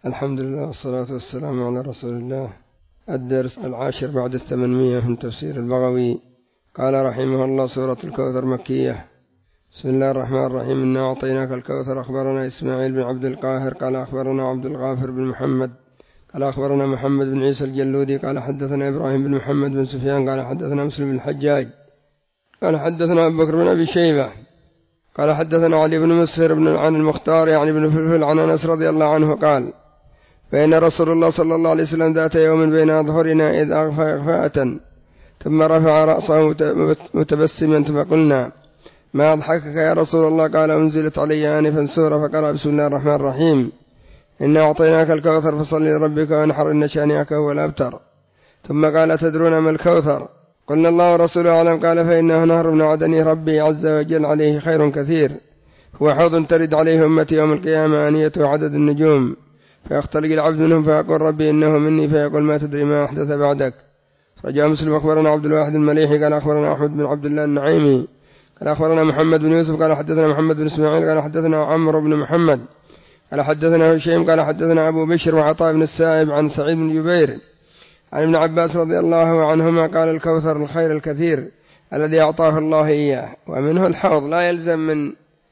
الحمد لله والصلاة والسلام على رسول الله. الدرس 10 بعد 800 من تفسير البغوي. قال رحمه الله: سورة الكوثر مكية. بسم الله الرحمن الرحيم. إنا أعطيناك الكوثر. أخبرنا إسماعيل بن عبد القاهر قال أخبرنا عبد الغافر بن محمد قال أخبرنا محمد بن عيسى الجلودي قال حدثنا إبراهيم بن محمد بن سفيان قال حدثنا مسلم بن الحجاج قال حدثنا أبو بكر بن أبي شيبة قال حدثنا علي بن مسهر بن عن المختار يعني بن فلفل عن أنس رضي الله عنه قال: بين رسول الله صلى الله عليه وسلم ذات يوم بين أظهرنا إذ أغفى إغفاءة ثم رفع رأسه متبسما فقلنا: ما أضحكك يا رسول الله؟ قال: أنزلت علي آنفا سورة فقرأ: بسم الله الرحمن الرحيم. إنا أعطيناك الكوثر فصل لربك وانحر إن شانئك هو الأبتر. ثم قال: تدرون ما الكوثر؟ قلنا: الله ورسوله أعلم. قال: فإنه نهر من عدني ربي عز وجل عليه خير كثير، هو حوض ترد عليه أمتي يوم القيامة آنيته عدد النجوم، فيختلق العبد منهم فيقول: ربي إنه مني، فيقول: ما تدري ما أحدث بعدك. رجاء مسلم. أخبرنا عبد الواحد المليحي قال أخبرنا أحمد بن عبد الله النعيمي قال أخبرنا محمد بن يوسف قال حدثنا محمد بن إسماعيل قال حدثنا عمرو بن محمد قال حدثنا هشيم قال حدثنا أبو بشر وعطاء بن السائب عن سعيد بن جبير عن ابن عباس رضي الله عنهما قال: الكوثر الخير الكثير الذي أعطاه الله إياه. ومنه الحوض. لا يلزم من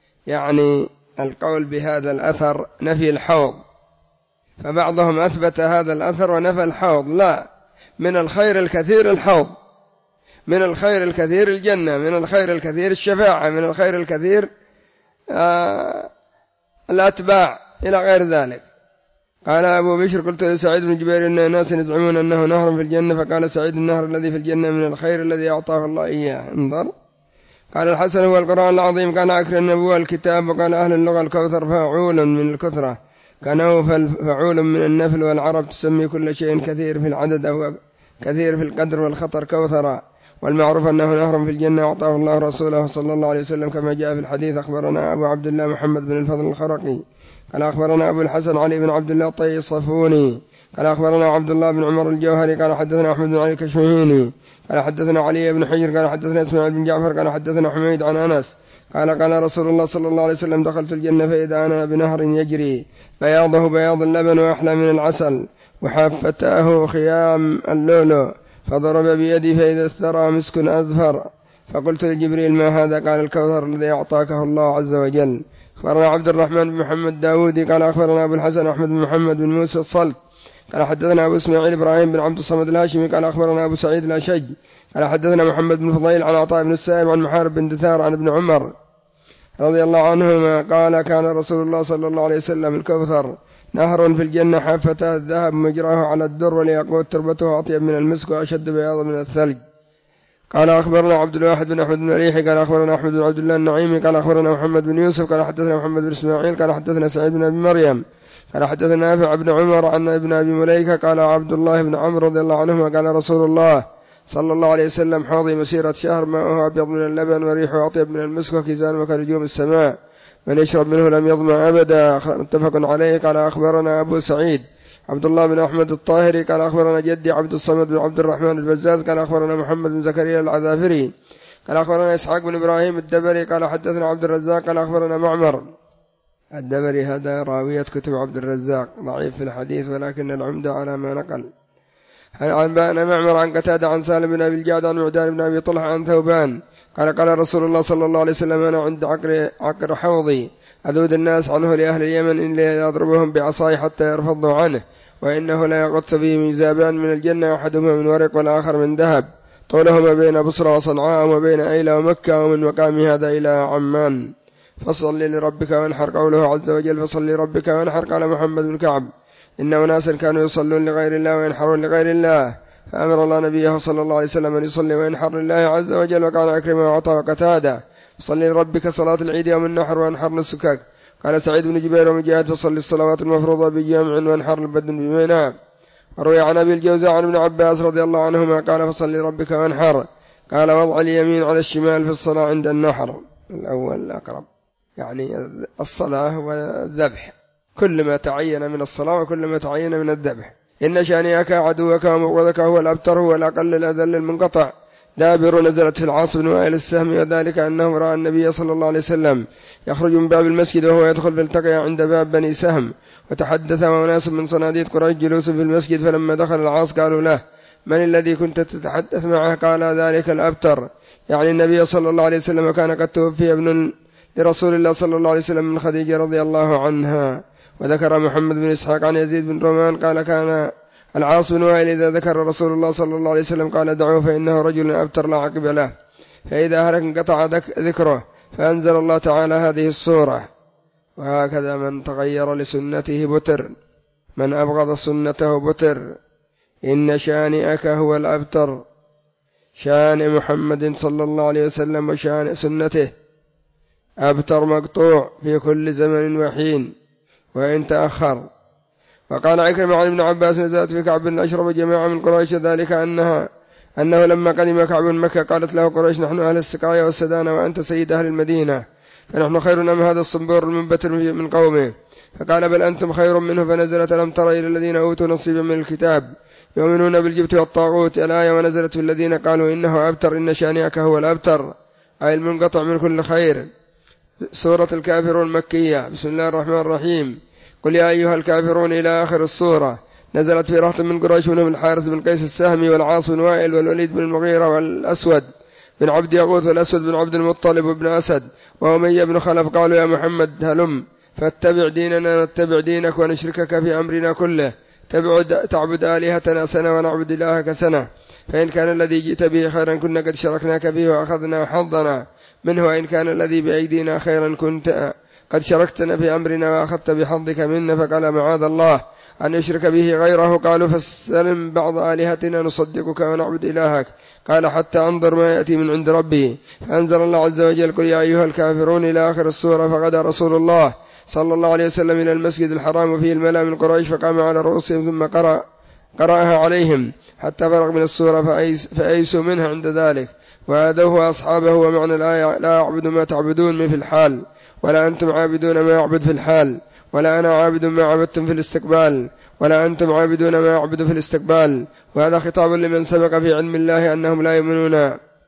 القول بهذا الأثر نفي الحوض، فبعضهم أثبت هذا الأثر ونفى الحوض. لا، من الخير الكثير الحوض، من الخير الكثير الجنة، من الخير الكثير الشفاعة، من الخير الكثير الأتباع إلى غير ذلك. قال أبو بشر: قلت لسعيد بن جبير: إن الناس يزعمون أنه نهر في الجنة. فقال سعيد: النهر الذي في الجنة من الخير الذي أعطاه الله إياه. انظر. قال الحسن: هو القرآن العظيم. كان أكرم النبوة الكتاب. وقال أهل اللغة: الكوثر فاعول من الكثرة، كنوفل فعول من النفل، والعرب تسمي كل شيء كثير في العدد أو كثير في القدر والخطر كوثرا، والمعروف أنه نهر في الجنة أعطاه الله رسوله صلى الله عليه وسلم كما جاء في الحديث. أخبرنا أبو عبد الله محمد بن الفضل الخرقي قال أخبرنا أبو الحسن علي بن عبد الله الطيصفوني قال أخبرنا عبد الله بن عمر الجوهري قال حدثنا أحمد بن علي الكشمهيني قال حدثنا علي بن حجر قال حدثنا إسماعيل بن جعفر قال حدثنا حميد عن أنس قال رسول الله صلى الله عليه وسلم: دخلت الجنة فإذا أنا بنهر يجري بياضه بياض اللبن وأحلى من العسل، وحافتاه خيام اللؤلؤ، فضرب بيدي فإذا استرى مسك أذفر. فقلت لجبريل: ما هذا؟ قال: الكوثر الذي أعطاكه الله عز وجل. أخبرنا عبد الرحمن بن محمد داودي قال أخبرنا أبو الحسن أحمد بن محمد بن موسى الصلت قال حدثنا أبو إسماعيل إبراهيم بن عبد الصمد الهاشمي قال أخبرنا أبو سعيد الأشج قال حدثنا محمد بن فضيل عن عطاء بن السائب عن محارب بن دثار عن ابن عمر رضي الله عنهما قال: كان رسول الله صلى الله عليه وسلم: الكوثر نهر في الجنة، حافته الذهب مجراه على الدر، وليقوت تربته أطيب من المسك وأشد بياضا من الثلج. قال أخبرنا عبد الواحد بن أحمد بن مليحي قال أخبرنا أحمد بن عبد الله النعيمي قال أخبرنا محمد بن يوسف قال حدثنا محمد بن إسماعيل قال حدثنا سعيد بن أبي مريم قال حدثنا نافع بن عمر عن ابن أبي مليكة قال عبد الله بن عمرو رضي الله عنهما قال رسول الله صلى الله عليه وسلم: حوضي مسيرة شهر، ماؤه أبيض من اللبن وريحه أطيب من المسك، وكيزانه كنجوم السماء، من يشرب منه لم يظمأ أبدا. متفق عليه. قال أخبرنا أبو سعيد عبد الله بن أحمد الطاهري قال أخبرنا جدي عبد الصمد بن عبد الرحمن البزاز قال أخبرنا محمد بن زكريا العذافري قال أخبرنا إسحاق بن إبراهيم الدبري قال حدثنا عبد الرزاق قال أخبرنا معمر. الدبري هذا راوية كتب عبد الرزاق، ضعيف في الحديث ولكن العمدة على ما نقل. عن بأن معمر عن قتادة عن سالم بن أبي الجعد عن معدان بن أبي طلحة عن ثوبان قال رسول الله صلى الله عليه وسلم: أنا عند عقر حوضي أذود الناس عنه لأهل اليمن إن يضربهم بعصاي حتى يرفضوا عنه، وإنه لا يغط فيه ميزابان من الجنة، أحدهما من ورق والآخر من ذهب، طولهما بين بصرى وصنعاء وما بين أيلى ومكة، ومن مقام هذا إلى عمان. فصل لربك وانحر. قوله عز وجل: فصل لربك وانحر. قال محمد بن كعب: إن أناسا كانوا يصلون لغير الله وينحرون لغير الله، فأمر الله نبيه صلى الله عليه وسلم أن يصلي وينحر لله عز وجل. وكان أكرمه وعطاء وقتادة: فصل لربك صلاة العيد يوم النحر وانحر نسكك. قال سعيد بن جبير ومجاهد: فصل الصلوات المفروضة بجامع وانحر البدن بمنى. وروي عن أبي الجوزاء عن ابن عباس رضي الله عنهما قال: فصل لربك وانحر. قال: وضع اليمين على الشمال في الصلاة عند النحر. الأول أقرب، الصلاة والذبح، كل ما تعين من الصلاة وكل ما تعين من الذبح. إن شانئك عدوك ومغوذك هو الأبتر، هو الأقل الأذل المنقطع. دابر نزلت في العاص بن وائل السهم، وذلك أنه رأى النبي صلى الله عليه وسلم يخرج من باب المسجد وهو يدخل فالتقي عند باب بني سهم، وتحدث وناس من صناديد قريش جلوس في المسجد، فلما دخل العاص قالوا له: من الذي كنت تتحدث معه؟ قال: ذلك الأبتر، يعني النبي صلى الله عليه وسلم، وكان قد توفي ابن لرسول الله صلى الله عليه وسلم من خديجة رضي الله عنها. وذكر محمد بن إسحاق عن يزيد بن رومان قال: كان العاص بن وائل إذا ذكر رسول الله صلى الله عليه وسلم قال: دعوه فإنه رجل أبتر لا عقب له، فإذا هلك انقطع ذكره، فأنزل الله تعالى هذه السورة: وهكذا من تغير لسنته بتر، من أبغض سنته بتر، إن شانئك هو الأبتر. شان محمد صلى الله عليه وسلم وشان سنته أبتر مقطوع في كل زمن وحين وإن تأخر. وقال عكرمة عن ابن عباس: نزلت في كعب بن أشرف جماعة من قريش، ذلك أنه لما قدم كعب مكة قالت له قريش: نحن أهل السقاية والسدانة وأنت سيد أهل المدينة، فنحن خير أم هذا الصنبور المنبتر من قومه؟ فقال: بل أنتم خير منه. فنزلت: ألم تر إلى الذين أوتوا نصيبا من الكتاب يؤمنون بالجبت والطاغوت، الآية. ونزلت في الذين قالوا إنه أبتر، إن شانئك هو الأبتر، أي المنقطع من كل خير. سورة الكافرون مكية. بسم الله الرحمن الرحيم. قل يا أيها الكافرون إلى آخر السورة. نزلت في رهط من قريش منهم الحارث بن قيس السهمي والعاص بن وائل والوليد بن المغيرة والأسود بن عبد يغوث والأسود بن عبد المطلب وابن أسد وأمية بن خلف. قالوا: يا محمد هلم فاتبع ديننا نتبع دينك ونشركك في أمرنا كله، تعبد آلهتنا سنة ونعبد إلهك سنة، فإن كان الذي جئت به خيرا كنا قد شركناك فيه وأخذنا حظنا منه، وإن كان الذي بأيدينا خيرا كنت قد شركتنا في أمرنا وأخذت بحظك منا. فقال: معاذ الله أن يشرك به غيره. قالوا: فاستلم بعض آلهتنا نصدقك ونعبد إلهك. قال: حتى أنظر ما يأتي من عند ربي. فأنزل الله عز وجل: قل يا أيها الكافرون إلى آخر السورة. فغدا رسول الله صلى الله عليه وسلم إلى المسجد الحرام وفيه الملأ من قريش، فقام على رؤوسهم ثم قرأها عليهم حتى فرغ من السورة، فأيسوا منها عند ذلك وآذوه أصحابه. ومعنى الآية: لا أعبد ما تعبدون من في الحال، ولا أنتم عابدون ما أعبد في الحال، ولا أنا عابد ما عبدتم في الاستقبال، ولا أنتم عابدون ما أعبد في الاستقبال. وهذا خطاب لمن سبق في علم الله أنهم لا يؤمنون.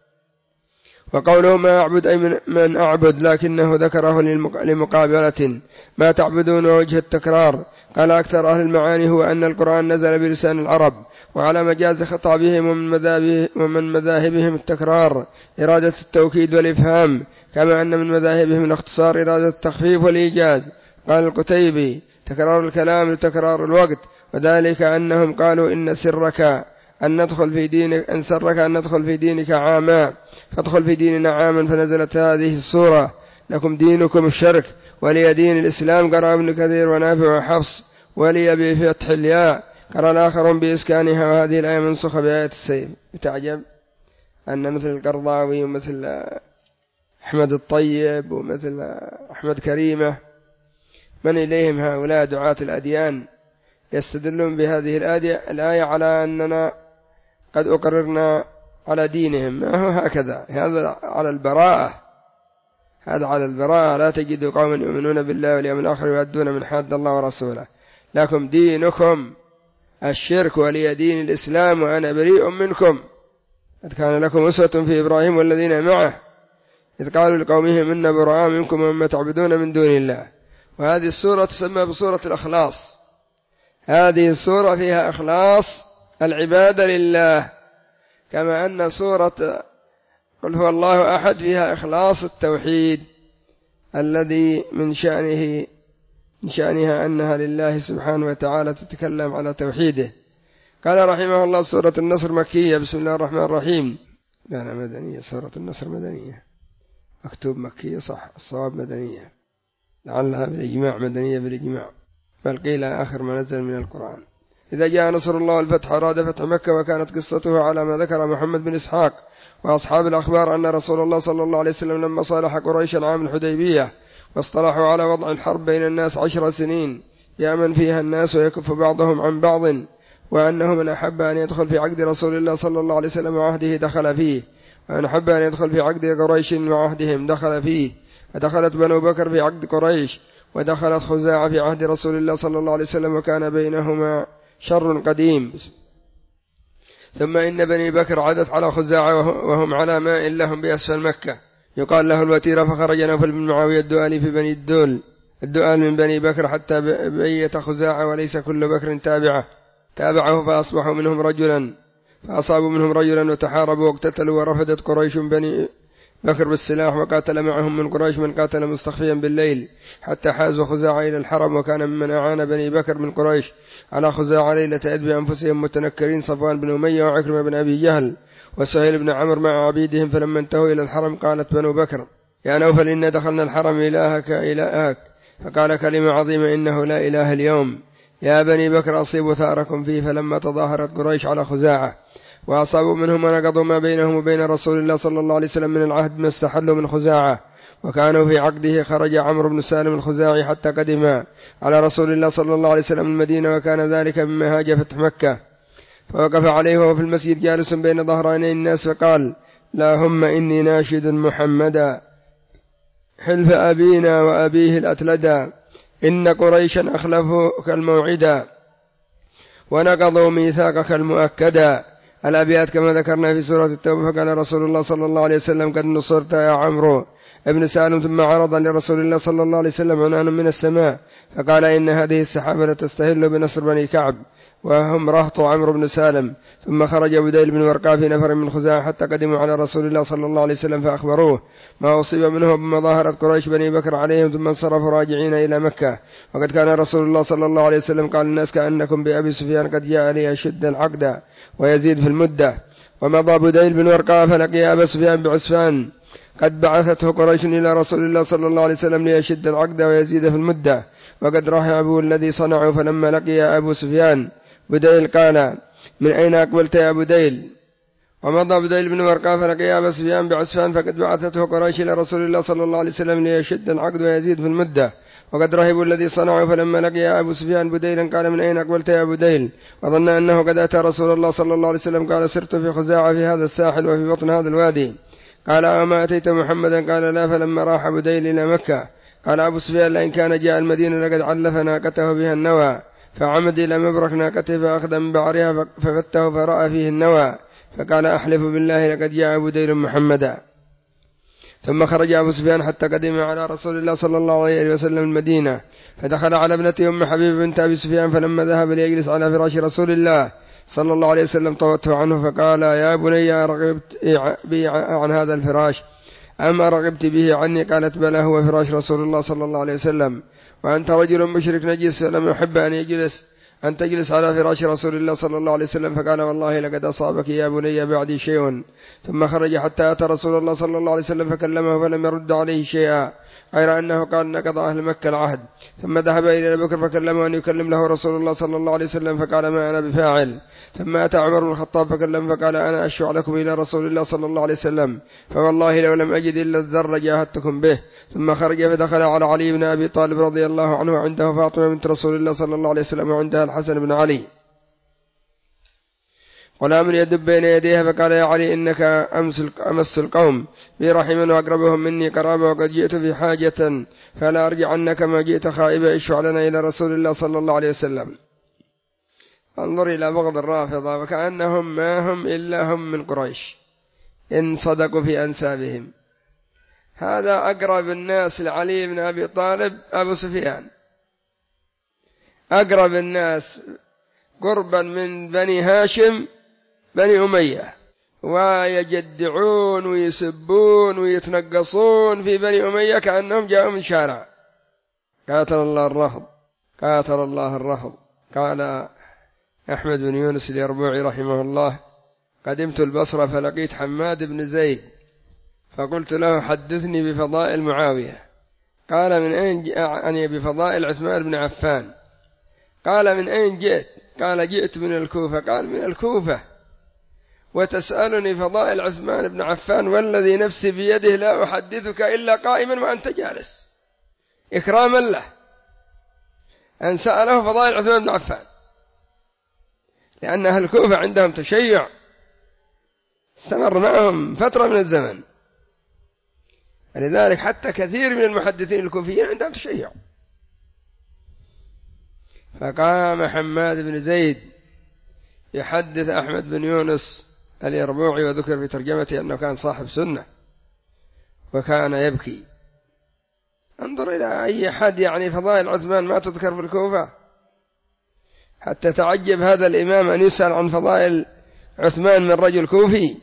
وقوله ما أعبد أي من أعبد، لكنه ذكره لمقابلة ما تعبدون ووجه التكرار. قال: أكثر أهل المعاني هو أن القرآن نزل بلسان العرب، وعلى مجاز خطابهم ومن مذاهبهم التكرار إرادة التوكيد والإفهام، كما أن من مذاهبهم الاختصار إرادة التخفيف والإيجاز. قال القتيبي: تكرار الكلام لتكرار الوقت، وذلك أنهم قالوا: إن سرك أن ندخل في دينك عاما، فادخل في ديننا عاما. فنزلت هذه السورة: لكم دينكم الشرك ولي دين الإسلام. قرأ ابن كثير ونافع وحفص ولي بفتح الياء، قرأ الآخرون بإسكانها. وهذه الآية منسوخة بآية السيف. تعجب أن مثل القرضاوي ومثل أحمد الطيب ومثل أحمد كريمة من إليهم هؤلاء دعاة الأديان يستدلون بهذه الآية على أننا قد أقررنا على دينهم. ما هو هكذا، هذا على البراءة، هذا على البراءة. لا تجد قوما يؤمنون بالله واليوم الآخر يؤدون من حاد الله ورسوله. لكم دينكم الشرك ولي دين الإسلام وأنا بريء منكم. قد كان لكم أسوة في إبراهيم والذين معه إذ قالوا لقومهم إنا براء منكم ومما تعبدون من دون الله. وهذه السورة تسمى بسورة الإخلاص. هذه السورة فيها إخلاص العبادة لله، كما أن سورة قل هو الله أحد فيها إخلاص التوحيد الذي من شأنها أنها لله سبحانه وتعالى، تتكلم على توحيده. قال رحمه الله: سورة النصر مكية. بسم الله الرحمن الرحيم. لا مدنية، سورة النصر مدنية، مكتوب مكية صح، الصواب مدنية، لعلها بالإجماع مدنية بالإجماع، بل قيل آخر ما نزل من القرآن. إذا جاء نصر الله والفتح أراد فتح مكة. وكانت قصته على ما ذكر محمد بن إسحاق وأصحاب الأخبار أن رسول الله صلى الله عليه وسلم لما صالح قريشا عام الحديبية واصطلحوا على وضع الحرب بين الناس 10 سنين يأمن فيها الناس ويكف بعضهم عن بعض، وأنه من أحب أن يدخل في عقد رسول الله صلى الله عليه وسلم وعهده دخل فيه، وأن أحب أن يدخل في عقد قريش وعهدهم دخل فيه. فدخلت بنو بكر في عقد قريش، ودخلت خزاعة في عهد رسول الله صلى الله عليه وسلم، وكان بينهما شر قديم. ثم إن بني بكر عدت على خزاعة وهم على ماء لهم بأسفل مكة يقال له الوتيرة، فخرج نوفل بن معاوية الدؤلي في بني الدول الدؤال من بني بكر حتى بيت خزاعة وليس كل بكر تابعه فأصبحوا منهم رجلا فأصابوا منهم رجلا وتحاربوا واقتتلوا ورفدت قريش بني بكر بالسلاح وقاتل معهم من قريش من قاتل مستخفيا بالليل حتى حازوا خزاعة إلى الحرم وكان ممن أعان بني بكر من قريش على خزاعة ليلة إذ بأنفسهم متنكرين صفوان بن أمية وعكرمة بن أبي جهل وسهيل بن عمرو مع عبيدهم فلما انتهوا إلى الحرم قالت بنو بكر يا نوفل إنا دخلنا الحرم إلهك فقال كلمة عظيمة إنه لا إله اليوم يا بني بكر أصيبوا ثاركم فيه فلما تظاهرت قريش على خزاعة وأصابوا منهم ونقضوا ما بينهم وبين رسول الله صلى الله عليه وسلم من العهد ما استحلوا من خزاعة وكانوا في عقده خرج عمرو بن سالم الخزاعي حتى قدم على رسول الله صلى الله عليه وسلم المدينة وكان ذلك مما هاج فتح مكة فوقف عليه وهو في المسجد جالس بين ظهراني الناس فقال اللهم إني ناشد محمدا حلف أبينا وأبيه الأتلدا إن قريشا أخلفوك الموعدا ونقضوا ميثاقك المؤكدا الأبيات كما ذكرنا في سورة التوبة فقال رسول الله صلى الله عليه وسلم قد نصرت يا عمرو ابن سالم ثم عرض لرسول الله صلى الله عليه وسلم عنان من السماء فقال إن هذه السحابة تستهل بنصر بني كعب وهم رهط عمرو بن سالم ثم خرج بديل بن ورقاء في نفر من خزاعة حتى قدموا على رسول الله صلى الله عليه وسلم فأخبروه ما أصيب منه بمظاهرة قريش بني بكر عليهم ثم انصرفوا راجعين إلى مكة وقد كان رسول الله صلى الله عليه وسلم قال الناس كأنكم بأبي سفيان قد جاء لي أشد العقد ويزيد في المدة ومضى بديل بن ورقاء فلقي أبا سفيان بعسفان قد بعثته قريش إلى رسول الله صلى الله عليه وسلم ليشد العقد ويزيد في المدة وقد رحبوا الذي صنعوا فلما لقي أبو سفيان بديل قال من أين أقبلت يا بديل ومضى بديل بن ورقاء فلقي أبا سفيان بعسفان فقد بعثته قريش إلى رسول الله صلى الله عليه وسلم ليشد العقد ويزيد في المدة وقد رهبوا الذي صنعوا فلما لقي أبو سفيان بديلا قال من أين أقبلت يا بديل وظن أنه قد أتى رسول الله صلى الله عليه وسلم قال سرت في خزاعة في هذا الساحل وفي بطن هذا الوادي قال أما أتيت محمدا قال لا فلما راح بديل إلى مكة قال أبو سفيان لئن كان جاء المدينة لقد علف ناقته بها النوى فعمد إلى مبرك ناقته فأخذ من بعرها ففته فرأى فيه النوى فقال أحلف بالله لقد جاء بديل محمدا ثم خرج أبو سفيان حتى قدم على رسول الله صلى الله عليه وسلم المدينة فدخل على ابنته أم حبيب بنت أبي سفيان فلما ذهب ليجلس على فراش رسول الله صلى الله عليه وسلم طوته عنه فقال يا بني رغبت بي عن هذا الفراش أما رغبت به عني قالت بلى هو فراش رسول الله صلى الله عليه وسلم وأنت رجل مشرك نجس فلم يحب أن تجلس على فراش رسول الله صلى الله عليه وسلم فقال والله لقد أصابك يا بني بعدي شيء ثم خرج حتى أتى رسول الله صلى الله عليه وسلم فكلمه فلم يرد عليه شيئا غير أنه قال نقض أهل مكة العهد ثم ذهب إلى أبي بكر فكلمه أن يكلم له رسول الله صلى الله عليه وسلم فقال ما أنا بفاعل ثم أتى عمر بن الخطاب فكلم فقال أنا أشفع لكم إلى رسول الله صلى الله عليه وسلم فوالله لو لم أجد إلا الذر جاهدتكم به ثم خرج فدخل على علي بن أبي طالب رضي الله عنه وعنده فاطمة بنت رسول الله صلى الله عليه وسلم وعندها الحسن بن علي غلام يدب بين يديها فقال يا علي إنك أمس القوم بي رحما وأقربهم مني قرابة وقد جئت في حاجة فلا أرجعن كما جئت خائبا اشفع لنا إلى رسول الله صلى الله عليه وسلم. انظر إلى بغض الرافضة وكأنهم ما هم إلا هم من قريش إن صدقوا في أنسابهم. هذا أقرب الناس لعلي بن أبي طالب أبو سفيان، أقرب الناس قربا من بني هاشم بني أمية، ويجدعون ويسبون ويتنقصون في بني أمية كأنهم جاءوا من شارع. قاتل الله الرفض، قاتل الله الرفض. قال أحمد بن يونس اليربوعي رحمه الله قدمت البصرة فلقيت حماد بن زيد فقلت له حدثني بفضائل معاوية. قال من أين جئت؟ بفضائل عثمان بن عفان. قال من أين جئت؟ قال جئت من الكوفة. قال من الكوفة وتسألني فضائل عثمان بن عفان والذي نفسي بيده لا أحدثك إلا قائما وأنت جالس، إكراما له أن سأله فضائل عثمان بن عفان، لأن أهل الكوفة عندهم تشيع استمر معهم فترة من الزمن، لذلك حتى كثير من المحدثين الكوفيين عندهم تشيع. فقام حماد بن زيد يحدث أحمد بن يونس اليربوعي، وذكر في ترجمته أنه كان صاحب سنة وكان يبكي انظر إلى أي حد يعني فضائل عثمان ما تذكر في الكوفة، حتى تعجب هذا الإمام أن يسأل عن فضائل عثمان من رجل كوفي.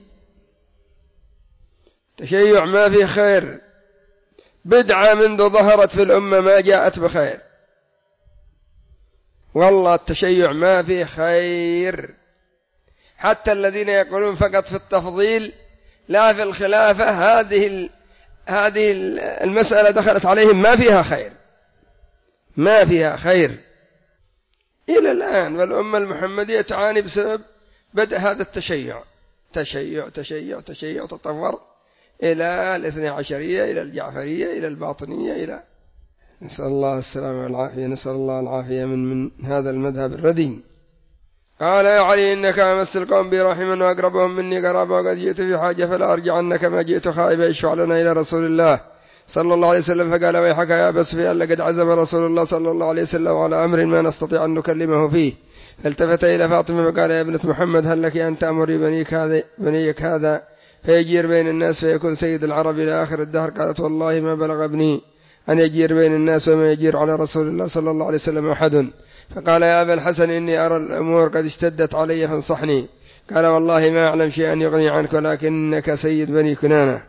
تشيع ما فيه خير، بدعة منذ ظهرت في الأمة ما جاءت بخير، والله التشيع ما فيه خير. حتى الذين يقولون فقط في التفضيل لا في الخلافة، هذه المسألة دخلت عليهم ما فيها خير، ما فيها خير إلى الآن. والأمة المحمدية تعاني بسبب بدء هذا التشيع، تشيع تشيع تشيع، تطور إلى الاثني عشرية، إلى الجعفرية، إلى الباطنية، إلى نسأل الله السلامة والعافية، نسأل الله العافية من هذا المذهب الردي. قال يا علي إنك أمس القوم بي رحما وأقربهم مني قرابة، وقد جئت في حاجة فلا أرجعن كما جئت خائبا، اشفع لنا إلى رسول الله صلى الله عليه وسلم. فقال ويحك يا أبا سفيان، لقد عزم رسول الله صلى الله عليه وسلم على أمر ما نستطيع أن نكلمه فيه. فالتفت إلى فاطمة فقال يا ابنة محمد، هل لك أن تأمري بنيك هذا فيجير بين الناس فيكون سيد العرب إلى آخر الدهر؟ قالت والله ما بلغ ابني أن يجير بين الناس وما يجير على رسول الله صلى الله عليه وسلم أحد. فقال يا أبا الحسن إني أرى الأمور قد اشتدت علي فانصحني. قال والله ما أعلم شيئا يغني عنك، ولكنك سيد بني كنانة،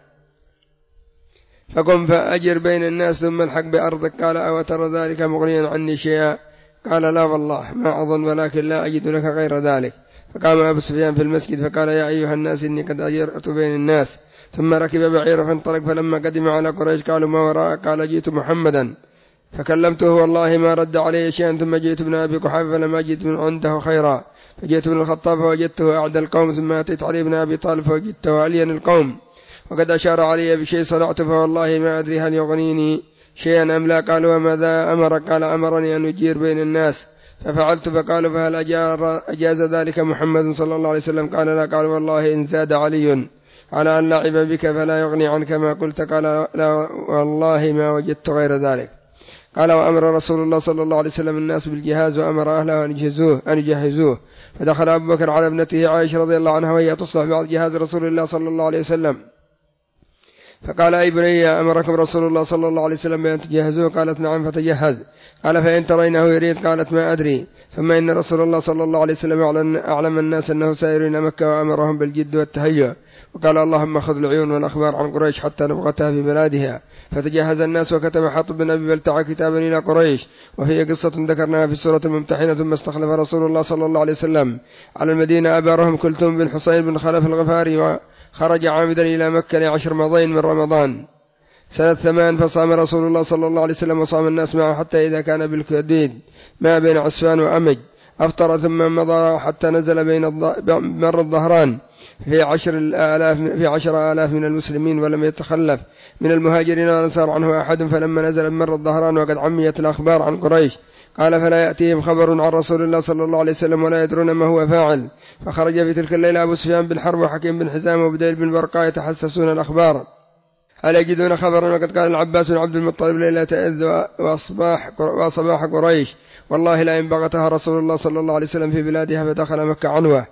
فقم فأجر بين الناس ثم الحق بأرضك. قال أو ترى ذلك مغنيا عني شيئا؟ قال لا والله ما أظن، ولكن لا أجد لك غير ذلك. فقام أبو سفيان في المسجد فقال يا أيها الناس إني قد أجرت بين الناس. ثم ركب بعير فانطلق، فلما قدم على قريش قالوا ما وراء؟ قال جئت محمدا فكلمته والله ما رد علي شيئا، ثم جئت ابن أبي قحافة فلم أجد من عنده خيرا، فجئت ابن الخطاب فوجدته أعدى القوم، ثم أتيت علي بن أبي طالب فوجدته ألين القوم، وقد أشار علي بشيء صنعته فوالله ما أدري هل يغنيني شيئا أم لا. قالوا وماذا أمرك؟ قال أمرني أن أجير بين الناس ففعلت. فقالوا فهل أجاز ذلك محمد صلى الله عليه وسلم؟ قال لا. قالوا والله إن زاد علي على أن لعب بك فلا يغني عنك ما قلت. قال لا والله ما وجدت غير ذلك. قال وأمر رسول الله صلى الله عليه وسلم الناس بالجهاز، وأمر أهله أن يجهزوه. فدخل أبو بكر على ابنته عائشة رضي الله عنها وهي تصلح بعد جهاز رسول الله صلى الله عليه وسلم، فقال أي بني أمركم رسول الله صلى الله عليه وسلم بأن تجهزوه؟ قالت نعم فتجهز. قال فإن ترينه يريد؟ قالت ما أدري. ثم إن رسول الله صلى الله عليه وسلم أعلم الناس أنه سائر إلى مكة، وأمرهم بالجد والتهيؤ، وقال اللهم خذ العيون والأخبار عن قريش حتى نبغتها في بلادها. فتجهز الناس، وكتب حاطب بن أبي بلتعة كتابا إلى قريش، وهي قصة ذكرناها في سورة الممتحنة. ثم استخلف رسول الله صلى الله عليه وسلم على المدينة أبارهم كلثوم بن حصين بن خلف الغفاري، وخرج عامدا إلى مكة ل10 مضين من رمضان سنة 8. فصام رسول الله صلى الله عليه وسلم وصام الناس معه حتى إذا كان بالكديد ما بين عسفان وأمج أفطر، ثم مضى حتى نزل مر الظهران في 10,000 من المسلمين، ولم يتخلف من المهاجرين والأنصار عنه أحد. فلما نزل مر الظهران وقد عميت الأخبار عن قريش قال فلا يأتيهم خبر عن رسول الله صلى الله عليه وسلم ولا يدرون ما هو فاعل. فخرج في تلك الليلة أبو سفيان بن حرب وحكيم بن حزام وبديل بن برقاء يتحسسون الأخبار هل يجدون خبرا؟ وقد قال العباس بن عبد المطلب ليلة إذ وصباح قريش والله لا إن بغتها رسول الله صلى الله عليه وسلم في بلادها فدخل مكة عنوة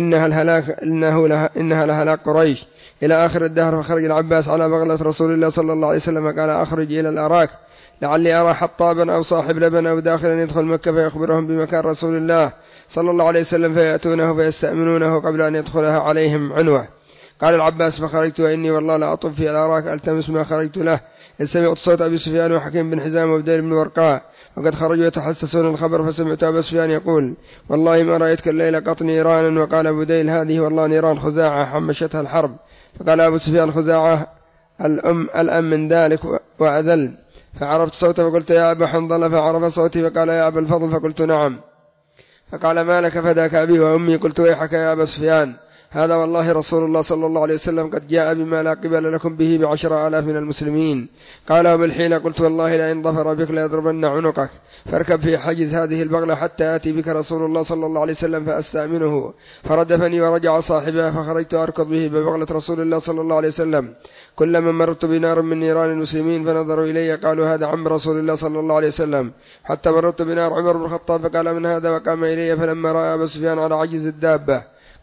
إنها لهلاك قريش إلى آخر الدهر. فخرج العباس على بغلة رسول الله صلى الله عليه وسلم قال أخرج إلى الأراك لعلي أرى حطابا أو صاحب لبن أو داخلا يدخل مكة فيخبرهم بمكان رسول الله صلى الله عليه وسلم فيأتونه فيستأمنونه قبل أن يدخلها عليهم عنوة. قال العباس فخرجت وإني والله لا أطب في الأراك ألتمس ما خرجت له، إذ سمعت صوت أبي سفيان وحكيم بن حزام وبديل بن ورقاء وقد خرجوا يتحسسون الخبر، فسمعت أبا سفيان يقول والله ما رأيتك الليلة قط نيرانا. وقال بديل هذه والله نيران خزاعة حمشتها الحرب. فقال أبو سفيان خزاعة الأم من ذلك وأذل. فعرفت صوته فقلت يا أبا حنظلة، فعرف صوتي فقال يا أبا الفضل، فقلت نعم. فقال ما لك؟ فداك أبي وأمي. قلت ويحك يا أبا سفيان، هذا والله رسول الله صلى الله عليه وسلم قد جاء بما لا قبل لكم به ب10,000 من المسلمين. قال وبالحيلة؟ قلت والله لئن ظفر بك ليضربن عنقك، فاركب في حجز هذه البغلة حتى آتي بك رسول الله صلى الله عليه وسلم فأستأمنه. فردفني ورجع صاحبه، فخرجت أركض به ببغلة رسول الله صلى الله عليه وسلم. كلما مررت بنار من نيران المسلمين فنظروا إلي قالوا هذا عم رسول الله صلى الله عليه وسلم، حتى مررت بنار عمر بن الخطاب فقال من هذا؟ وقام إلي، فلما رأى أبا سفيان على عجز الدابة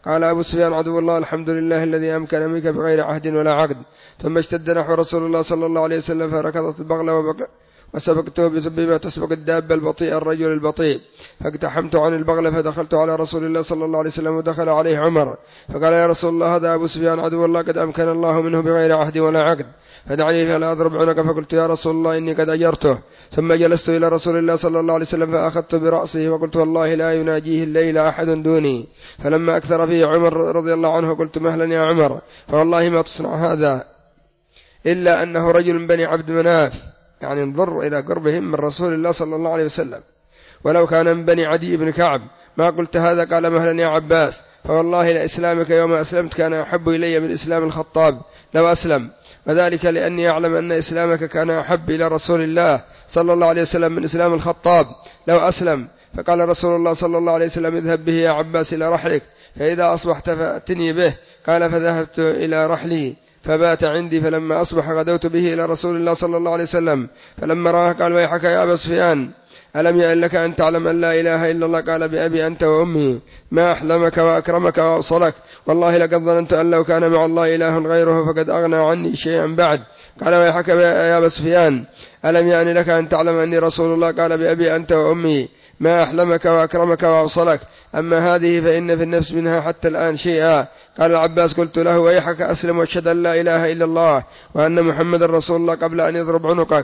قال أبو سفيان عدو الله الحمد لله الذي أمكن منك بغير عهد ولا عقد. ثم اشتد نحو رسول الله صلى الله عليه وسلم فركضت البغلة وسبقته بما تسبق الدابة البطيء الرجل البطيء، فاقتحمت عن البغلة فدخلت على رسول الله صلى الله عليه وسلم ودخل عليه عمر فقال يا رسول الله هذا أبو سفيان عدو الله قد أمكن الله منه بغير عهد ولا عقد، فدعني فلا أضرب عنق. فقلت يا رسول الله إني قد أجرته. ثم جلست إلى رسول الله صلى الله عليه وسلم فأخذت برأسه وقلت والله لا يناجيه الليل أحد دوني. فلما أكثر فيه عمر رضي الله عنه قلت مهلا يا عمر، فوالله ما تصنع هذا إلا أنه رجل من بني عبد مناف، يعني انظر إلى قربهم من رسول الله صلى الله عليه وسلم، ولو كان من بني عدي بن كعب ما قلت هذا. قال مهلا يا عباس، فوالله لإسلامك يوم أسلمت كان أحب إلي من إسلام الخطاب لو أسلم، وذلك لأني أعلم أن إسلامك كان أحب إلى رسول الله صلى الله عليه وسلم من إسلام الخطاب لو أسلم. فقال رسول الله صلى الله عليه وسلم اذهب به يا عباس إلى رحلك فإذا أصبحت فأتني به. قال فذهبت إلى رحلي فبات عندي، فلما أصبح غدوت به إلى رسول الله صلى الله عليه وسلم، فلما راه قال ويحك يا أبا سفيان ألم يئن لك أن تعلم أن لا إله إلا الله؟ قال بأبي أنت وأمي ما أحلمك وأكرمك وأوصلك، والله لقد ظننت أن لو كان مع الله إله غيره فقد أغنى عني شيئا بعد. قال ويحك يا أبا سفيان ألم يئن لك أن تعلم أني رسول الله؟ قال بأبي أنت وأمي ما أحلمك وأكرمك وأوصلك، أما هذه فإن في النفس منها حتى الآن شيئا. قال العباس قلت له ويحك أسلم واشهد أن لا إله إلا الله وأن محمد رسول الله قبل أن يضرب عنقك.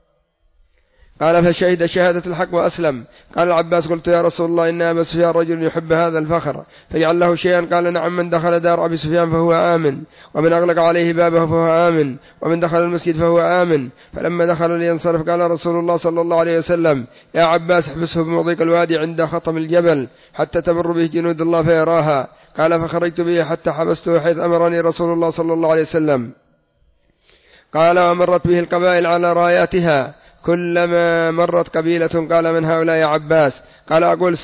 قال فشهد شهادة الحق وأسلم. قال العباس قلت يا رسول الله إن أبا سفيان رجل يحب هذا الفخر فاجعل له شيئا. قال نعم، من دخل دار أبي سفيان فهو آمن، ومن أغلق عليه بابه فهو آمن، ومن دخل المسجد فهو آمن. فلما دخل لينصرف قال رسول الله صلى الله عليه وسلم يا عباس احبسه بمضيق الوادي عند خطم الجبل حتى تمر به جنود الله فيراها. قال فخرجت به حتى حبسته حيث أمرني رسول الله صلى الله عليه وسلم. قال ومرت به القبائل على راياتها كلما مرت قبيلة قال من هؤلاء يا عباس؟ قال أقول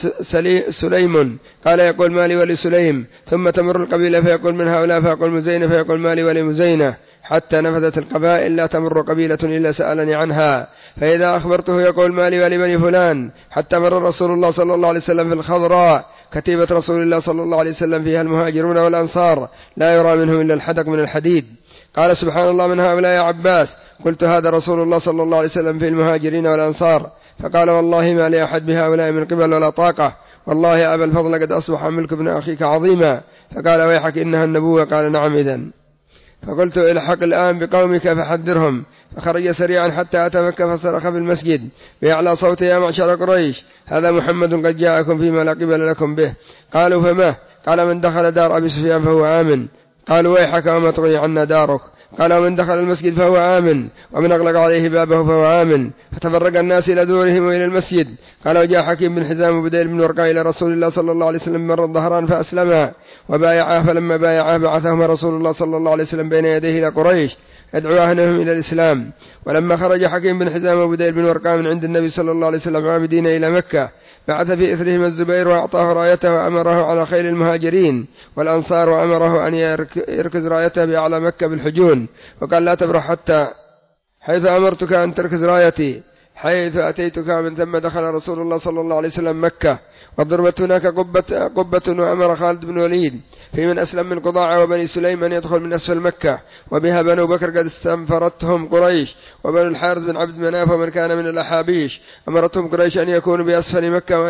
سليم، قال يقول مالي ولسليم، ثم تمر القبيلة فيقول من هؤلاء، فيقول مزينة، فيقول مالي ولمزينة، حتى نفذت القبائل لا تمر قبيلة إلا سألني عنها، فإذا أخبرته يقول مالي ولبني فلان، حتى مر رسول الله صلى الله عليه وسلم في الخضراء كتيبة رسول الله صلى الله عليه وسلم فيها المهاجرون والأنصار لا يرى منهم إلا الحدق من الحديد. قال سبحان الله من هؤلاء يا عباس؟ قلت هذا رسول الله صلى الله عليه وسلم في المهاجرين والأنصار. فقال والله ما لأحد بهؤلاء من قبل ولا طاقة، والله يا أبا الفضل قد أصبح ملك ابن أخيك عظيما. فقال ويحك إنها النبوة. قال نعم إذن. فقلت الحق الآن بقومك فحذرهم. فخرج سريعا حتى أتى مكة فصرخ في المسجد بأعلى صوته يا معشر قريش هذا محمد قد جاءكم فيما لا قبل لكم به. قالوا فما؟ قال من دخل دار أبي سفيان فهو آمن. قالوا ويحك وما تغني عنا دارك؟ قال ومن دخل المسجد فهو آمن، ومن أغلق عليه بابه فهو آمن. فتفرق الناس إلى دورهم وإلى المسجد. قال وجاء حكيم بن حزام وبديل بن ورقاء إلى رسول الله صلى الله عليه وسلم مر الظهران فأسلما وبايعاه، فلما بايعاه بعثهما رسول الله صلى الله عليه وسلم بين يديه إلى قريش يدعو أهلهم إلى الإسلام. ولما خرج حكيم بن حزام وبديل بن ورقاء من عند النبي صلى الله عليه وسلم عامدين إلى مكة بعث في إثرهم الزبير وأعطاه رايته وأمره على خيل المهاجرين والأنصار، وأمره أن يركز رايته بأعلى مكة بالحجون، وقال لا تبرح حتى حيث أمرتك أن تركز رايتي حيث أتيتك. من ثم دخل رسول الله صلى الله عليه وسلم مكة وضربت هناك قبة وأمر خالد بن وليد في من أسلم من قضاعة وبني سليم أن يدخل من أسفل مكة، وبها بنو بكر قد استنفرتهم قريش، وبنو الحارث بن عبد مناف ومن كان من الأحابيش أمرتهم قريش أن يكونوا بأسفل مكة،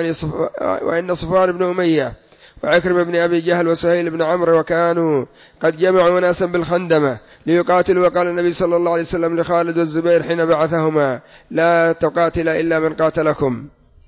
وإن صفوان بن أمية وعكرمة بن أبي جهل وسهيل بن عمرو وكانوا قد جمعوا ناسا بالخندمة ليقاتلوا. وقال النبي صلى الله عليه وسلم لخالد والزبير حين بعثهما لا تقاتل إلا من قاتلكم.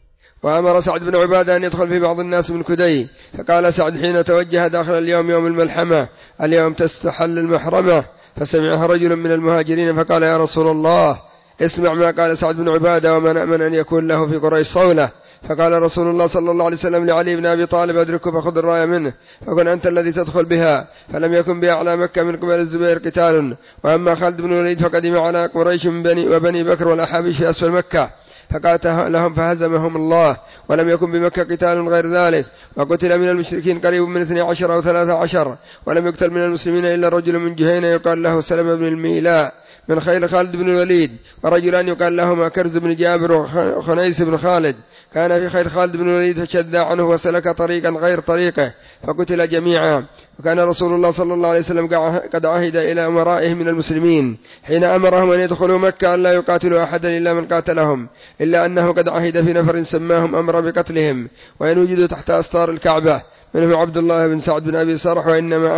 وأمر سعد بن عبادة أن يدخل في بعض الناس من كدي، فقال سعد حين توجه داخل اليوم يوم الملحمة اليوم تستحل المحرمة، فسمعها رجل من المهاجرين فقال يا رسول الله اسمع ما قال سعد بن عبادة ومن أمن أن يكون له في قريش صولة. فقال رسول الله صلى الله عليه وسلم لعلي بن أبي طالب أدركه فخذ الراية منه فكن أنت الذي تدخل بها. فلم يكن بأعلى مكة من قبل الزبير قتال. وأما خالد بن وليد فقدم على قريش وبني بكر والأحابيش في أسفل مكة فقاتل لهم فهزمهم الله، ولم يكن بمكة قتال غير ذلك. وقتل من المشركين قريب من 12 أو 13، ولم يقتل من المسلمين إلا رجل من جهينة يقال له سلمة بن الميلاء من خيل خالد بن الوليد، ورجلان يقال لهما كرز بن جابر وخنيس بن خالد. كان في خير خالد بن الوليد فشد عنه وسلك طريقا غير طريقه فقتل جميعا. وكان رسول الله صلى الله عليه وسلم قد عهد إلى أمرائه من المسلمين حين أمرهم أن يدخلوا مكة أن لا يقاتلوا أحدا إلا من قاتلهم، إلا أنه قد عهد في نفر سماهم أمر بقتلهم وإن وجدوا تحت أستار الكعبة منهم عبد الله بن سعد بن أبي صرح، وإنما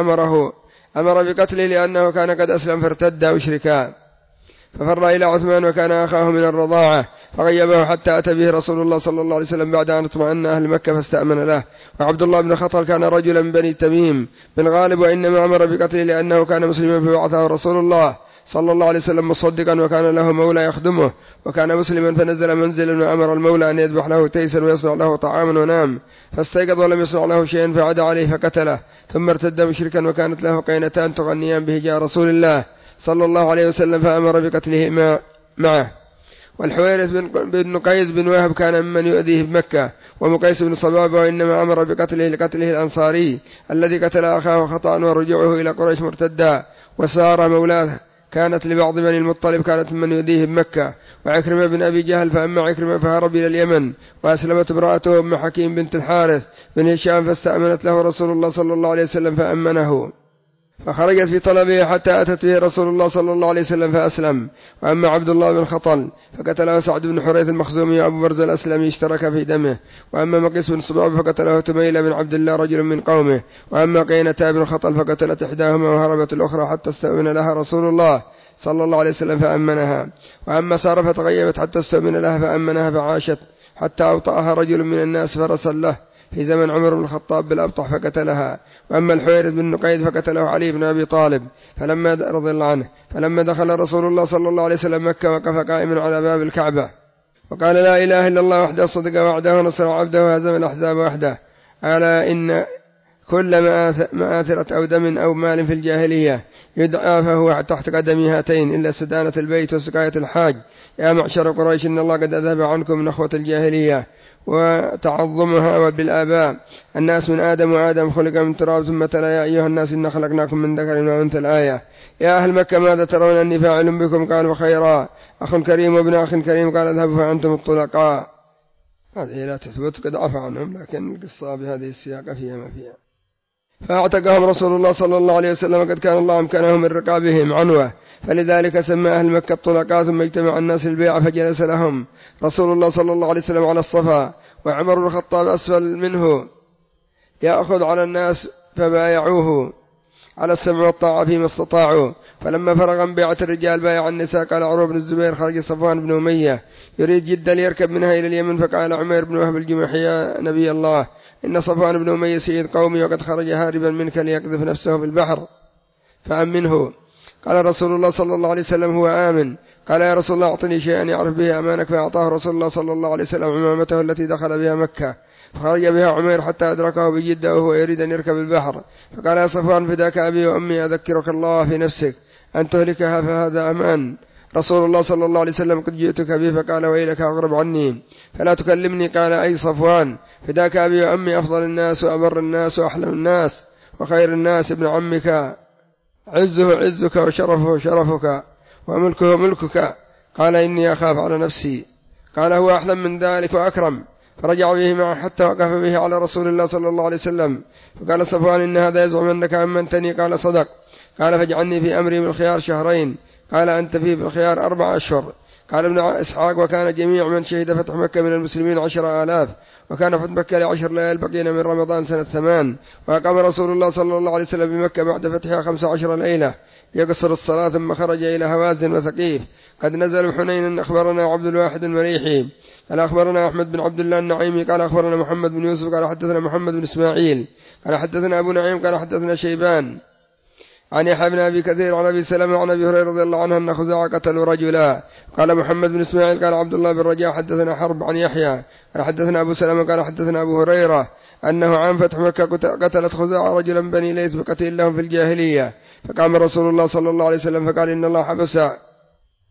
أمر بقتله لأنه كان قد أسلم فارتد مشركا. ففر إلى عثمان وكان أخاه من الرضاعة فغيبه حتى أتى به رسول الله صلى الله عليه وسلم بعد أن اطمأن أهل مكة فاستأمن له. وعبد الله بن خطل كان رجلا من بني تميم بن غالب، وإنما أمر بقتله لأنه كان مسلما فبعثه رسول الله صلى الله عليه وسلم مصدقا، وكان له مولى يخدمه وكان مسلما، فنزل منزلا وأمر المولى أن يذبح له تيسا ويصنع له طعاما ونام، فاستيقظ ولم يصنع له شيئا فعاد عليه فقتله، ثم ارتد مشركا وكانت له قينتان تغنيان به جاء رسول الله صلى الله عليه وسلم فأمر بقتله معه. والحويرث بن نقيد بن وهب كان ممن يؤذيه بمكة، ومقيس بن صبابة وإنما أمر بقتله لقتله الأنصاري الذي قتل أخاه خطأ ورجوعه إلى قريش مرتدا. وسار مولاه كانت لبعض بني المطلب كانت ممن يؤذيه بمكة. وعكرمة بن أبي جهل فأما عكرمة فهرب إلى اليمن، وأسلمت امرأته أم حكيم بنت الحارث بن هشام فاستأمنت له رسول الله صلى الله عليه وسلم فأمنه، فخرجت في طلبه حتى أتت به رسول الله صلى الله عليه وسلم فأسلم. وأما عبد الله بن خطل فقتله سعد بن حريث المخزومي وأبو برز الأسلمي اشترك في دمه. وأما مقيس بن صباب فقتله تميل بن عبد الله رجل من قومه. وأما قينتا بن خطل فقتلت إحداهما وهربت الأخرى حتى استأمن لها رسول الله صلى الله عليه وسلم فأمنها. وأما سارة فتغيبت حتى استأمن لها فأمنها فعاشت حتى أوطأها رجل من الناس فرسا له في زمن عمر بن الخطاب بالأبطح فقتلها. وأما الحويرث بن نقيد فقتله علي بن أبي طالب رضي الله عنه فلما دخل رسول الله صلى الله عليه وسلم مكة وقف قائما على باب الكعبة وقال لا إله إلا الله وحده صدق وعده ونصر عبده وهزم الأحزاب وحده. ألا إن كل مآثرة أو دم أو مال في الجاهلية يدعى فهو تحت قدمي هاتين إلا سدانة البيت وسقاية الحاج. يا معشر قريش إن الله قد أذهب عنكم نخوة الجاهلية وتعظمها بالآباء. الناس من آدم وآدم خلق من تراب ثم تلا يا أيها الناس إنا خلقناكم من ذكر وأنثى الآية. يا أهل مكة ماذا ترون أني فاعل بكم؟ قالوا خيرا أخ كريم وابن أخ كريم. قال اذهبوا فأنتم الطلقاء. هذه لا تثبت قد عفى عنهم، لكن القصة بهذه السياقة فيها ما فيها. فاعتقهم رسول الله صلى الله عليه وسلم وقد كان الله أمكنهم من رقابهم عنوة، فلذلك سمى أهل مكة الطلقاء. ثم اجتمع الناس البيع فجلس لهم رسول الله صلى الله عليه وسلم على الصفا، وعمر بن الخطاب أسفل منه يأخذ على الناس فبايعوه على السمع والطاعة فيما استطاعوا. فلما فرغ من بيعة الرجال بايع النساء. قال عروة بن الزبير خرج صفوان بن أمية يريد جدا ليركب منها إلى اليمن، فقال عمير بن وهب الجمحي يا نبي الله إن صفوان بن أمية سيد قومي وقد خرج هاربا منك ليقذف نفسه في البحر فأمنه. قال رسول الله صلى الله عليه وسلم هو آمن. قال يا رسول الله أعطني شيئا يعرف به أمانك، فأعطاه رسول الله صلى الله عليه وسلم عمامته التي دخل بها مكة، فخرج بها عمير حتى أدركه بجدة وهو يريد أن يركب البحر. فقال يا صفوان فداك أبي وأمي أذكرك الله في نفسك أن تهلكها فهذا أمان. رسول الله صلى الله عليه وسلم قد جئتك به. فقال ويلك أغرب عني فلا تكلمني. قال أي صفوان فداك أبي وأمي أفضل الناس وأبر الناس وأحلم الناس وخير الناس ابن عمك، عزه عزك وشرفه شرفك وملكه ملكك. قال إني أخاف على نفسي. قال هو أحلم من ذلك وأكرم. فرجع به معه حتى وقف به على رسول الله صلى الله عليه وسلم. فقال صفوان إن هذا يزعم أنك أمنتني. قال صدق. قال فاجعلني في أمري بالخيار شهرين. قال أنت فيه بالخيار 4 أشهر. قال ابن إسحاق وكان جميع من شهد فتح مكة من المسلمين 10,000، وكان فتح مكة ل10 ليال بقين من رمضان سنة 8. وأقام رسول الله صلى الله عليه وسلم بمكة بعد فتحها 15 ليلة يقصر الصلاة، ثم خرج إلى هوازن وثقيف. قد نزل حنين. أخبرنا عبد الواحد المليحي قال أخبرنا أحمد بن عبد الله النعيمي قال أخبرنا محمد بن يوسف قال حدثنا محمد بن إسماعيل قال حدثنا أبو نعيم قال حدثنا شيبان عن يحيى بن أبي كثير عن أبي سلمة عن أبي هريرة رضي الله عنه أن خزاعة قتلوا رجلا. قال محمد بن إسماعيل قال عبد الله بن رجاء حدثنا حرب عن يحيى قال حدثنا أبو سلمة قال حدثنا أبو هريرة أنه عام فتح مكة قتلت خزاعة رجلا بني ليث بقتيل لهم في الجاهلية. فقام رسول الله صلى الله عليه وسلم فقال إن الله حبس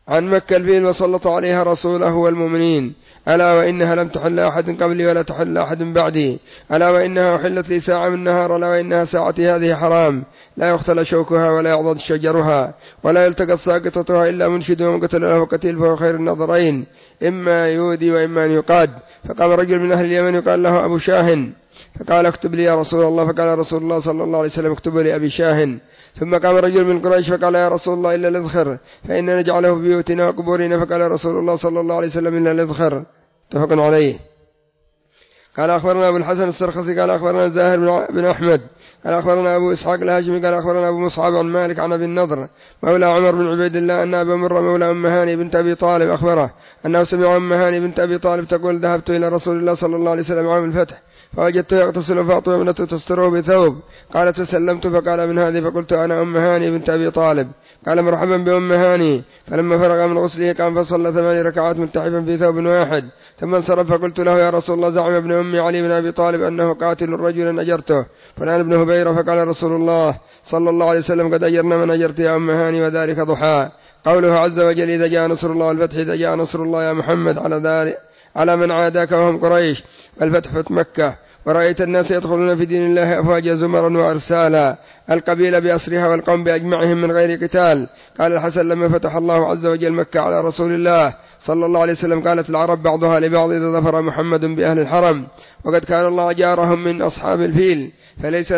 عن مكة الفيل وسلط عليها رسوله والمؤمنين. ألا وإنها لم تحل أحد قبلي ولا تحل أحد بعدي. ألا وإنها أحلت لي ساعة من النهار. ألا وإنها ساعتي هذه حرام، لا يختل شوكها ولا يعضد شجرها ولا يلتقط ساقطتها إلا منشد ومقتل له قتيل، فهو خير النظرين، إما يودي وإما أن يقاد. فقام رجل من أهل اليمن يقال له أبو شاهن فقال اكتب لي يا رسول الله. فقال رسول الله صلى الله عليه وسلم اكتب لي أبي شاهن. ثم قام رجل من قريش فقال يا رسول الله إلا الإذخر فإننا نجعله في بيوتنا وقبورنا. فقال رسول الله صلى الله عليه وسلم إلا الإذخر، متفق عليه. قال أخبرنا أبو الحسن السرخسي قال أخبرنا زاهر بن أحمد قال أخبرنا أبو إسحاق الهاشمي قال أخبرنا أبو مصعب عن مالك عن أبي النضر مولى عمر بن عبيد الله أن أبا مرة مولى أم هاني بنت أبي طالب أخبره أنه سمع أم هاني بنت أبي طالب تقول ذهبت إلى رسول الله صلى الله عليه وسلم عام الفتح فوجدته يغتسل فاطمة ابنته تستره بثوب. قالت فسلمت فقال من هذه؟ فقلت أنا أم هاني بنت أبي طالب. قال مرحبا بأم هاني. فلما فرغ من غسله قام فصلى 8 ركعات ملتحفا في ثوب واحد ثم انصرف. فقلت له يا رسول الله زعم ابن أمي علي بن أبي طالب أنه قاتل رجلا أجرته فلان ابن هبيرة. فقال رسول الله صلى الله عليه وسلم قد أجرنا من أجرت يا أم هاني وذلك ضحى. قوله عز وجل إذا جاء نصر الله والفتح إذا جاء نصر الله يا محمد على ذلك على من عاداك وهم قريش، والفتح فتح مكة. ورأيت الناس يدخلون في دين الله أفواجا زمرا وأرسالا، القبيلة بأسرها والقوم بأجمعهم من غير قتال. قال الحسن لما فتح الله عز وجل مكة على رسول الله صلى الله عليه وسلم قالت العرب بعضها لبعض إذا ظفر محمد بأهل الحرم وقد كان الله جارهم من أصحاب الفيل فليس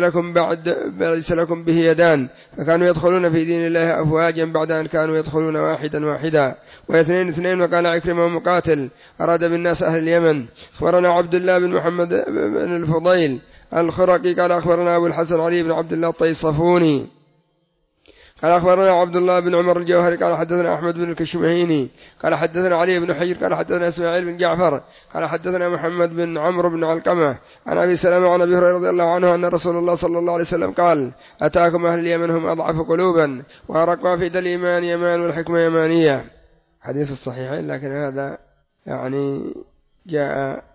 لكم به يدان. فكانوا يدخلون في دين الله أفواجا بعد أن كانوا يدخلون واحدا واثنين اثنين. وقال عكرمة ومقاتل أراد بالناس أهل اليمن. أخبرنا عبد الله بن محمد بن الفضيل الخرقي قال أخبرنا أبو الحسن علي بن عبد الله الطيصفوني قال أخبرنا عبد الله بن عمر الجوهري قال حدثنا أحمد بن الكشمهيني قال حدثنا علي بن حجر قال حدثنا إسماعيل بن جعفر قال حدثنا محمد بن عمرو بن علقمة عن أبي سلمة عن أبي هريرة رضي الله عنه أن رسول الله صلى الله عليه وسلم قال أتاكم أهل اليمن هم أضعف قلوبا وأرق في الإيمان يمان والحكمة يمانية. حديث الصحيحين، لكن هذا يعني جاء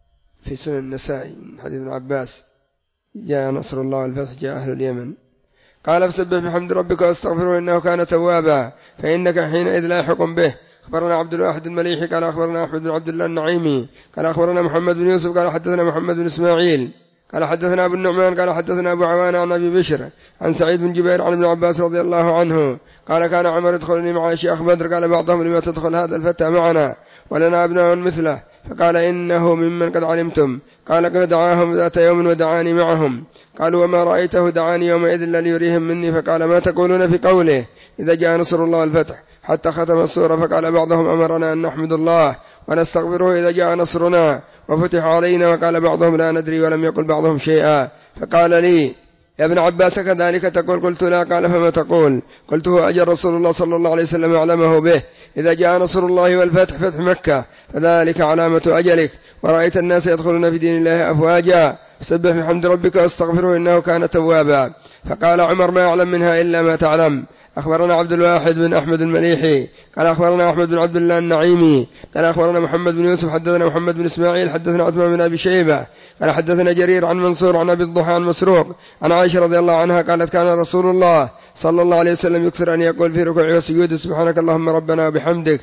في سنن النسائي من حديث ابن عباس جاء نصر الله والفتح جاء أهل اليمن. قال فسبح بحمد ربك واستغفره إنه كان توابا فإنك حينئذ لاحق به. أخبرنا عبد الواحد المليحي قال أخبرنا أحمد بن عبد الله النعيمي قال أخبرنا محمد بن يوسف قال حدثنا محمد بن إسماعيل قال حدثنا أبو النعمان قال حدثنا أبو عوان عن أبي بشر عن سعيد بن جبير عن ابن عباس رضي الله عنه قال كان عمر يدخلني مع شيخ بدر. قال بعضهم لما تدخل هذا الفتى معنا ولنا أبناء مثله؟ فقال إنه ممن قد علمتم. قال قد دعاهم ذات يوم ودعاني معهم. قالوا وما رأيته دعاني يومئذ ليريهم مني. فقال ما تقولون في قوله إذا جاء نصر الله والفتح حتى ختم السورة. فقال بعضهم أمرنا أن نحمد الله ونستغفره إذا جاء نصرنا وفتح علينا. وقال بعضهم لا ندري ولم يقل بعضهم شيئا. فقال لي يا ابن عباس كذلك تقول؟ قلت لا. قال فما تقول؟ قلت هو أجل رسول الله صلى الله عليه وسلم أعلمه به إذا جاء نصر الله والفتح فتح مكة فذلك علامة أجلك. ورأيت الناس يدخلون في دين الله أفواجا فسبح بحمد ربك واستغفره إنه كان توابا. فقال عمر ما أعلم منها إلا ما تعلم. أخبرنا عبد الواحد بن أحمد المليحي قال أخبرنا أحمد بن عبد الله النعيمي قال أخبرنا محمد بن يوسف حدثنا محمد بن إسماعيل حدثنا عثمان بن أبي شيبة قال حدثنا جرير عن منصور عن أبي الضحى عن مسروق عن عائشة رضي الله عنها قالت كان رسول الله صلى الله عليه وسلم يكثر أن يقول في ركوعه وسجوده سبحانك اللهم ربنا وبحمدك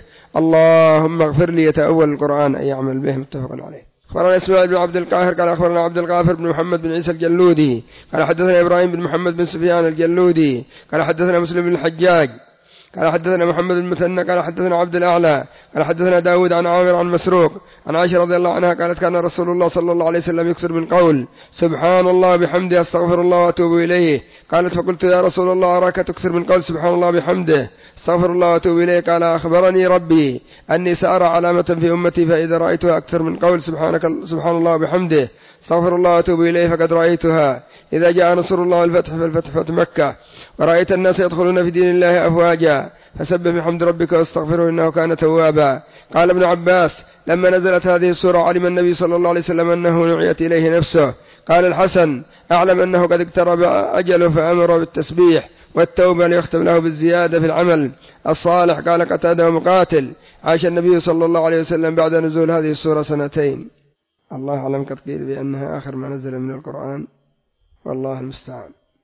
اللهم اغفر لي. يتأول القرآن أي يعمل به، متفق عليه. أخبرنا إسماعيل بن عبد القاهر قال أخبرنا عبد الغافر بن محمد بن عيسى الجلودي قال حدثنا إبراهيم بن محمد بن سفيان الجلودي قال حدثنا مسلم بن الحجاج قال حدثنا محمد بن المثنى قال حدثنا عبد الأعلى قال حدثنا داود عن عامر عن مسروق عن عائشة رضي الله عنها قالت كان رسول الله صلى الله عليه وسلم يكثر من قول سبحان الله بحمده أستغفر الله وأتوب إليه. قالت فقلت يا رسول الله أراك تكثر من قول سبحان الله بحمده أستغفر الله وأتوب إليه. قال أخبرني ربي أني سأرى علامة في أمتي فإذا رأيتها أكثر من قول سبحان الله بحمده استغفر الله وأتوب إليه فقد رأيتها إذا جاء نصر الله والفتح فالفتح فتح مكة. ورأيت الناس يدخلون في دين الله أفواجا فسبح بحمد ربك واستغفره إنه كان توابا. قال ابن عباس لما نزلت هذه السورة علم النبي صلى الله عليه وسلم أنه نعيت إليه نفسه. قال الحسن أعلم أنه قد اقترب أجله فأمر بالتسبيح والتوبة ليختم له بالزيادة في العمل الصالح. قال قتادة ومقاتل عاش النبي صلى الله عليه وسلم بعد نزول هذه السورة 2. الله أعلم قد قيل بأنها آخر ما نزل من القرآن والله المستعان.